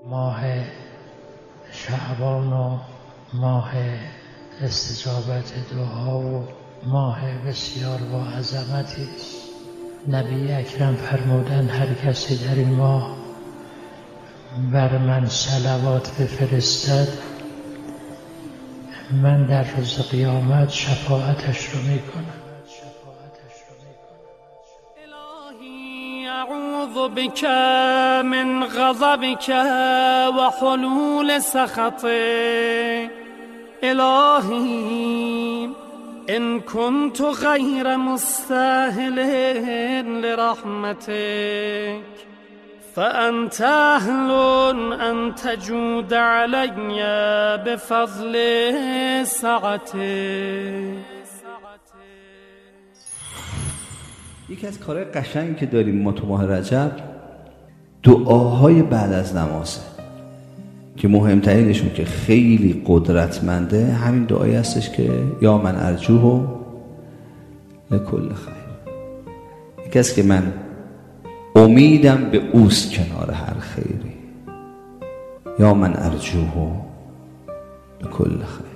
ماه شعبان و ماه استجابت دعا و ماه بسیار با عظمتی است. نبی اکرم فرمودند هر کسی در این ماه بر من صلوات بفرستد من در روز قیامت شفاعتش رو میکنم. الهی اعوذ بک من غضبک و حلول سخطک. الهی ان كنت غیر مستاهل لرحمتك فأنت أهل أن تجود علي بفضل سعتك. یکی از کارهای قشنگی که داریم ما تو ماه رجب دعاهای بعد از نمازه که مهمترینشون که خیلی قدرتمنده همین دعایی هستش که یا من ارجوه لکل خیر. یکی از که من امیدم به اوست کنار هر خیری. یا من ارجوه لکل خیر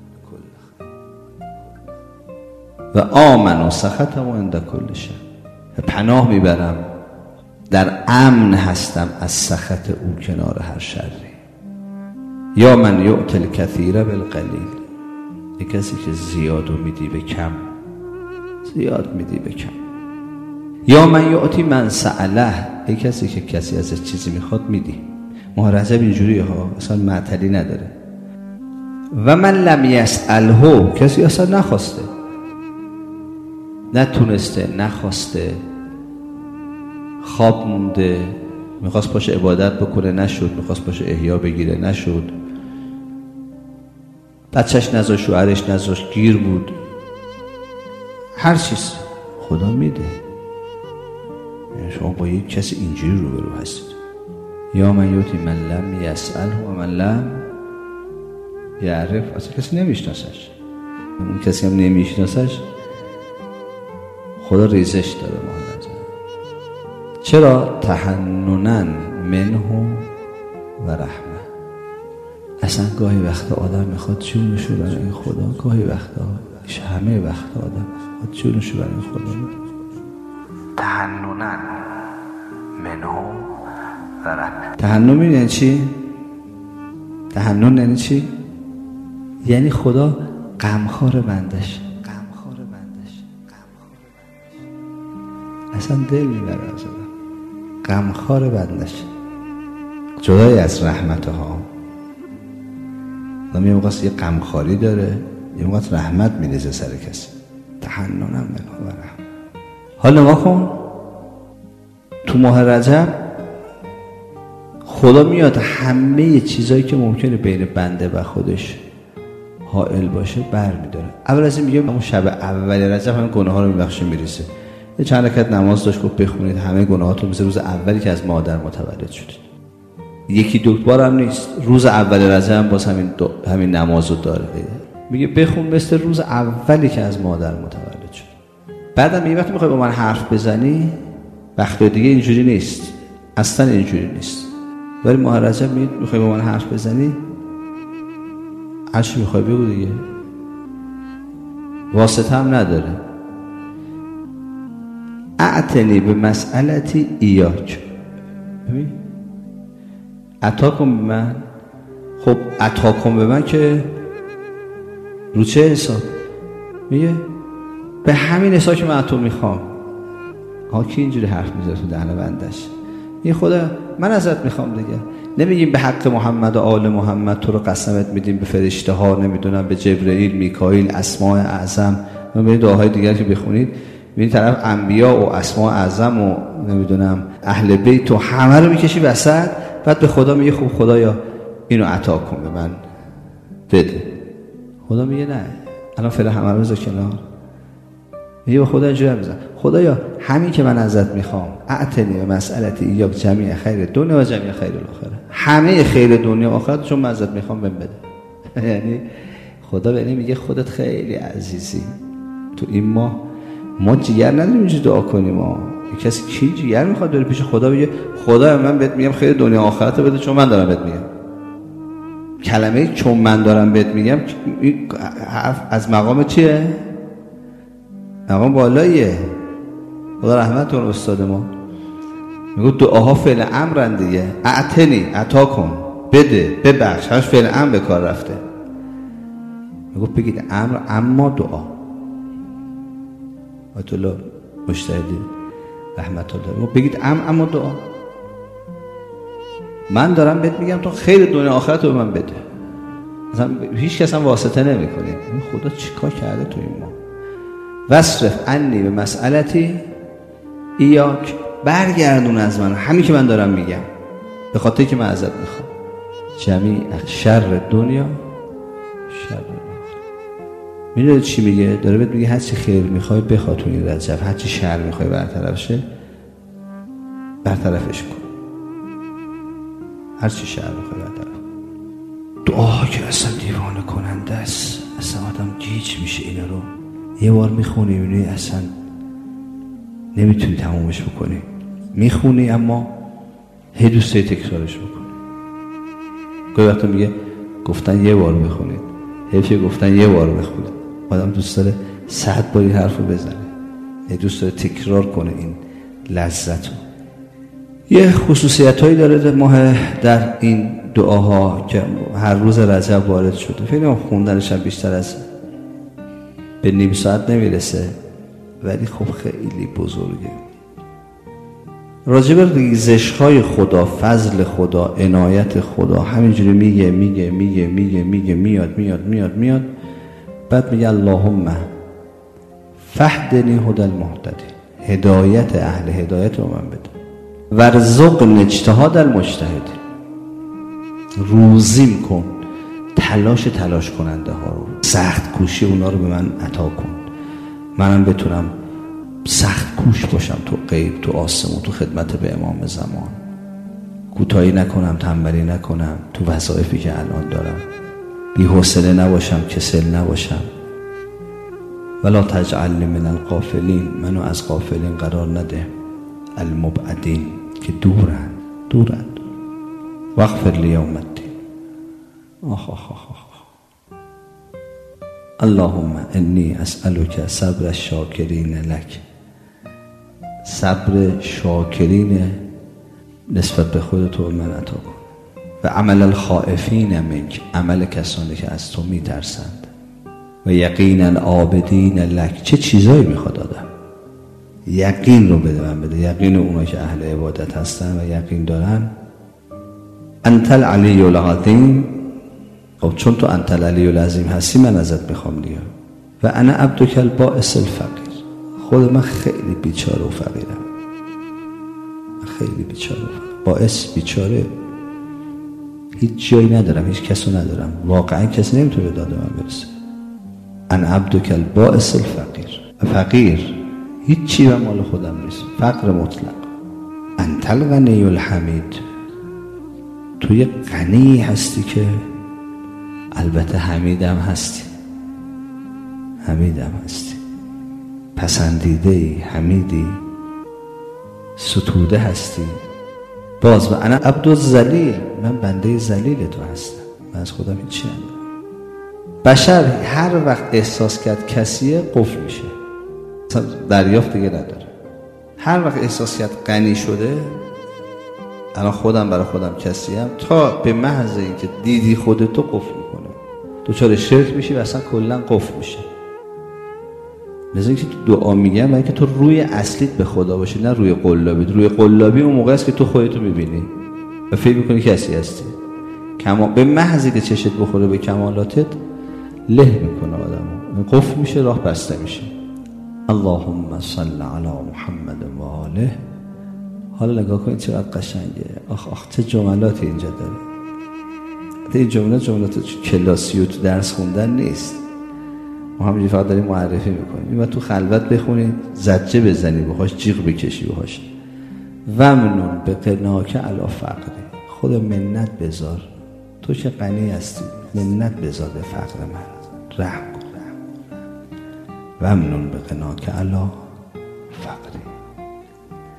و آمن و سخطم و عند کل شر. پناه میبرم در امن هستم از سخط او کنار هر شری. یا من یعطی الکثیر بالقلیل. یک کسی که زیادو میدی به کم، زیاد میدی به کم. یا من یعطی من سأله. یک کسی که کسی ازش چیزی میخواد میدی. ماه رجب اینجوریه ها، اصلا معطلی نداره. و من لم یسأله. کسی اصلا نخواسته، نتونسته، نخواسته، خواب مونده، میخواست باشه عبادت بکنه نشد، میخواست باشه احیا بگیره نشد، بچهش نذاشت، شوهرش نذاشت، گیر بود، هر چیز خدا میده. شما با یک کسی اینجوری روبرو هستید. یا من یوتی من لم یسأله و من لم یعرف. اصلا کسی نمیشناسش، اون کسی هم نمیشناسش خدا ریزش داره ماه رجب. چرا؟ تحنناً منه و رحمه. اصلا گاهی وقتا آدم میخواد جونشو برای این خدا، گاهی وقتا، همه وقتا آدم میخواد جونشو برای این خدا بده. تحنناً منه و رحمه. تحنن یعنی چی؟ تحنن یعنی چی؟ یعنی خدا غمخوار بندش، اصلا دل میبره از آدم، غمخوار بندش، جدای از رحمت ها. آدم یه موقع یه غمخواری داره، یه موقع رحمت میریزه سر کسی. تحننم منه و رحمت. حالا نگاه کن، تو ماه رجب خدا میاد همه چیزایی که ممکنه بین بنده و خودش حائل باشه برمیداره. اول از این میگه اون شب اول رجب همه گناه ها رو میبخشه میریزه. یه چند رکعت نماز داشت گفت بخونید همه گناهاتون مثل روز اولی که از مادر متولد شدید. یکی دو بار هم نیست، روز اول رجب باز همین نمازو داره. میگه بخون مثل روز اولی که از مادر متولد شد. بعدم یه وقتی میخوای با من حرف بزنی وقت دیگه اینجوری نیست، اصلا اینجوری نیست. ولی ماه رجب میخوای با من حرف بزنی هر چی میخوای بگو دیگه، واسطه هم نداره. اعتنی به مسئلتی ایاک. ببین عطا کن به من. خب عطا کن به من که رو چه حساب؟ میگه به همین حساب که من عطا میخوام. کی اینجوری حرف میزنه تو دهن بندش؟ این خدا من ازت میخوام دیگه. نمیگیم به حق محمد و آل محمد تو رو قسمت میدیم به فرشته ها، نمیدونم به جبرئیل، میکائیل، اسماء اعظم. من دعاهای دیگر که بخونید این طرف انبیا و اسماء اعظم و نمیدونم اهل بیت و همه رو میکشی وسط، بعد به خدا میگه خب خدایا اینو عطا کن به من بده. خدا میگه نه الان فعلا همه رو بذار کنار. میگه به خدا اینجوری بزن خدایا همین که من ازت میخوام اعتنی به مسئلتی یا جمیع خیر دنیا و جمیع خیر الاخره، همه خیر دنیا و آخرت چون من ازت میخوام بهم بده. یعنی خدا به این میگه خودت خیلی عزیزی. تو این ما جیگر نداریم اینجا دعا کنیم. کسی کی جیگر میخواد بره پیش خدا بگه خدا من بهت میگم خیر دنیا آخرت بده چون من دارم بهت میگم؟ کلمه چون من دارم بهت میگم از مقام چیه؟ مقام بالاییه. خدا رحمت کن استاد ما میگه دعاها فعل امرن دیگه. اعتنی، عطا کن، بده، ببخش، همش فعل امر به کار رفته. میگه بگید امر اما دعا. آیت الله مجتهدی رحمت الله میگه بگید امر اما دعا. من دارم بهت میگم تو خیر دنیا آخرت رو به من بده. مثلا هیچ کس هم واسطه نمیکنه. خدا چیکار کرده تو این ما؟ وصرف عنی به مسئلتی ایاک، برگردون از من همین که من دارم میگم، به خاطر که من ازت میخوام. جمیع شر دنیا شر آخرت. میدونی چی میگه؟ داره بهت میگه هر چی خیر میخوای بخواد تو این رجب، هر چی شر میخوای برطرف شه برطرفش کن. هر چی شر میخوای برطرف. دعاها که اصلا دیوانه کننده است، اصلا آدم گیج میشه. اینا رو یه بار میخونی میبینی اصلا نمیتونی تمومش بکنی. میخونی اما هی دوست داری تکرارش بکنی. گاهی وقتا میگه گفتن یه بار بخونید، حیفه گفتن یه بار بخونید. آدم دوست داره 100 بار این حرف رو بزنه، هی دوست داره تکرار کنه این لذت رو. یه خصوصیت هایی داره ماه در این دعاها که هر روز رجب وارد شده. فکر خوندنش هم بیشتر از به نیم ساعت نمیرسه، ولی خب خیلی بزرگه. راجع به ریزش‌های خدا، فضل خدا، عنایت خدا همینجوری میگه میاد بعد میگه اللهم فهدنی هدی المهتدی، هدایت اهل هدایت رو من بده. ورزقنی اجتهاد المجتهد، روزیم کن تلاش کننده ها رو، سخت کوشی اونا رو به من عطا کن. منم بتونم سخت کوش باشم تو غیب، تو آسمون، تو خدمت به امام زمان. کوتاهی نکنم، تنبلی نکنم تو وظایفی که الان دارم. بی‌حوصله نباشم، کسل نباشم. ولا تجعلنی من الغافلین، منو از غافلین قرار نده. المبعدین که دورن. واغفر لی یوم الدین. اللهم انی اسألک صبر الشاکرین لک، صبر شاکرین نسبت به خودت رو من عطا کن. و عمل الخائفین منک، عمل کسانی که از تو میترسند. و یقین العابدین لک، چه چیزایی میخواد آدم؟ یقین رو بده من بده، یقین اونایی که اهل عبادت هستن و یقین دارن. انت العلی العظیم، خب چون تو انت العلی العظیم هستی من ازت میخوام دیگه. و انا عبدک البائس الفقیر، خود من خیلی بیچاره و فقیرم، خیلی بیچاره و فقیر. باعث بیچاره، هیچ جایی ندارم، هیچ کسو ندارم، واقعا کسی نمیتونه به داد من برسه. انا عبدک البائس الفقیر، فقیر هیچی به مال خودم نیست، فقر مطلق. انت الغنی الحمید، تو یه غنی هستی که البته حمیدم هستی، پسندیده‌ای، حمیدی، ستوده هستی. باز و انا عبد الذلیل، من بنده ذلیل تو هستم، من از خودم هیچی ندارم. بشر هر وقت احساس کرد کسیه قفل میشه، دریافت دیگه نداره. هر وقت احساس کرد غنی شده، الان خودم برای خودم کسیم، تا به محض اینکه دیدی خودتو قفل میکنه، دوچار شرک میشی و اصلا کلا قفل میشه. لذا اینکه تو دعا میگم برای که تو روی اصلیت به خدا باشی، نه روی قلابی. روی قلابی اون موقع است که تو خودتو میبینی و فکر میکنی کسی هستی. به محضی که چشت بخوره به کمالاتت له میکنه آدمو، قفل میشه، راه بسته میشه. اللهم صل علی محمد و آله. حالا نگاه کنید چقدر قشنگه. آخ چه جملاتی اینجا داره. این جملات کلاسی و تو درس خوندن نیست، ما همینجوری فقط داریم معرفی میکنیم. این تو خلوت بخونید، زجه بزنی بخواش، جیغ بکشی بخواش. ومنون به قناک علی فقری، خود منت بذار، تو که غنی هستی منت بذار به فقر من، رحم کن. ومنون به قناک علی فقری.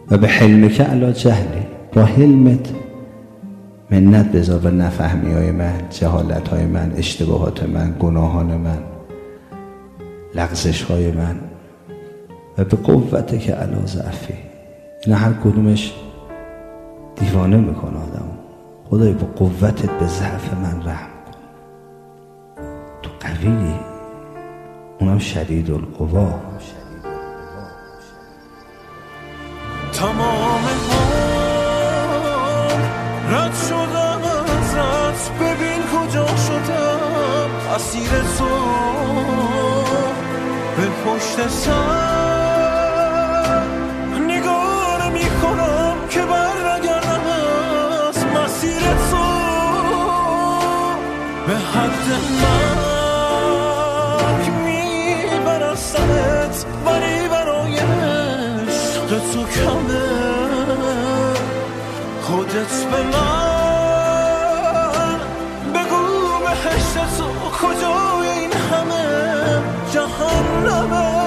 و به حلمک علی جهلی، با حلمت منت بذار و نفهمی های من، جهالت های من، اشتباهات من، گناهان من، لغزش های من، و به قوته که علی ضعفی. اینا هر کدومش دیوانه میکنه آدم. خدای با قوتت به ضعف من رحم کن. تو قویی، اونم شدید القوا. تمام رد شدم ازت، ببین کجا شدم اسیر تو. به پشت سر نگاه نمی کنم که بر نگردم از مسیر تو. به حد مرگ میبرستمت، ولی برای عشق تو کمه. خودت به من بگو بهشت تو کجای این همه جهنمه.